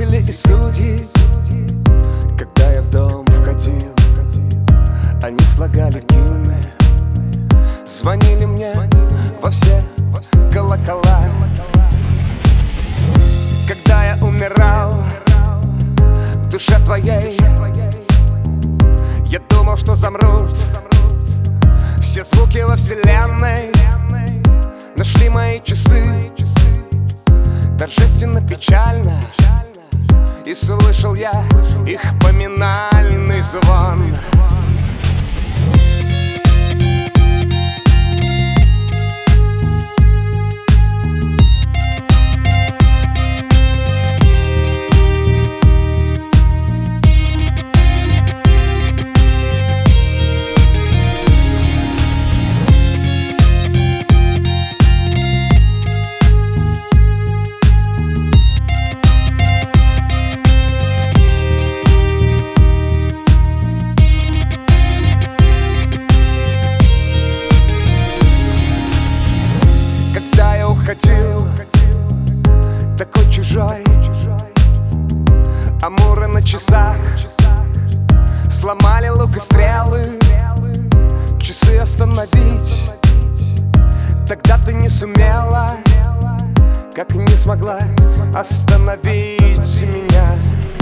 Свидетели и судьи, когда я в дом входил, они слагали гимны, звонили мне во все колокола. Когда я умирал в душе твоей, я думал, что замрут все звуки во вселенной. Нашли мои часы торжественно, печально, и слышал я их поминальный звон. Такой чужой, амуры на часах сломали лук и стрелы. Часы остановить тогда ты не сумела, как не смогла остановить меня.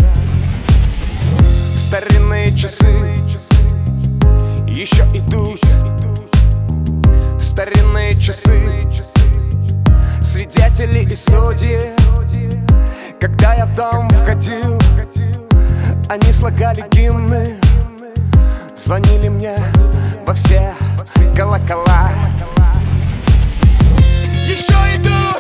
Старинные часы еще идут, старинные часы, свидетели и судьи. Когда я в дом входил, они слагали гимны, звонили мне во все колокола. Еще идут